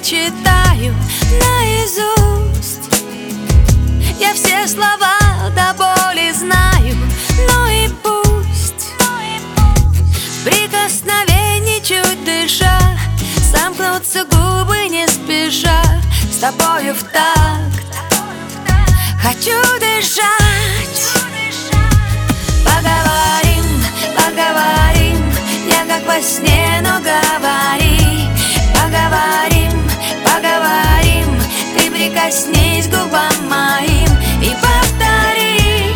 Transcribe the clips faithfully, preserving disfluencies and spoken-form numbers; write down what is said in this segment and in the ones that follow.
читаю наизусть. Я все слова до боли знаю, ну и пусть. Прикосновений чуть дыша, сомкнутся губы не спеша. С тобою в такт хочу дышать. Поговорим, поговорим, я как во сне, но говори. Поговорим, поговорим, ты прикоснись к губам моим и повтори.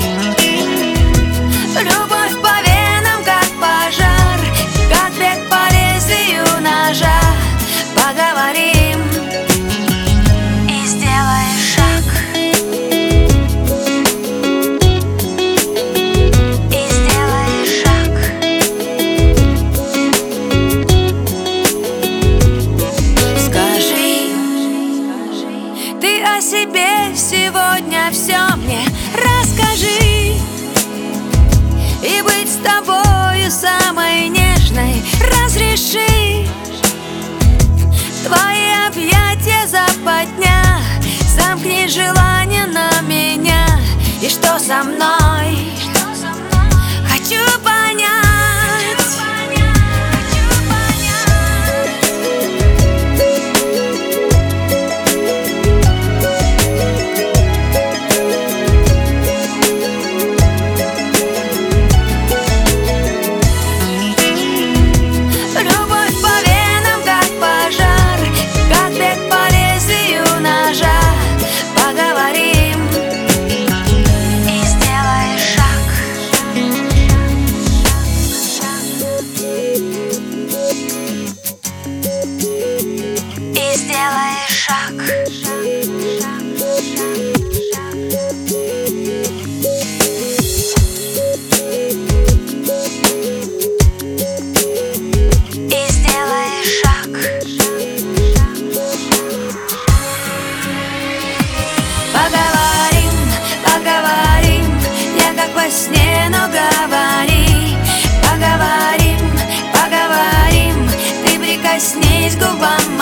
Любовь по венам, как пожар, как бег по лезвию ножа. Поговорим и сделай шаг. И сделай шаг. Скажи, ты о себе сегодня все мне расскажи. И быть с тобою самой нежной разреши. Твои объятия западня, замкни желание на меня. И что со мной? Хочу понять. Любовь по венам, как пожар, как бег по лезвию ножа. Поговорим и сделай шаг. И сделай шаг. И сделай шаг. Поговорим, поговорим, я как во сне, но говори. Поговорим, поговорим, ты прикоснись к губам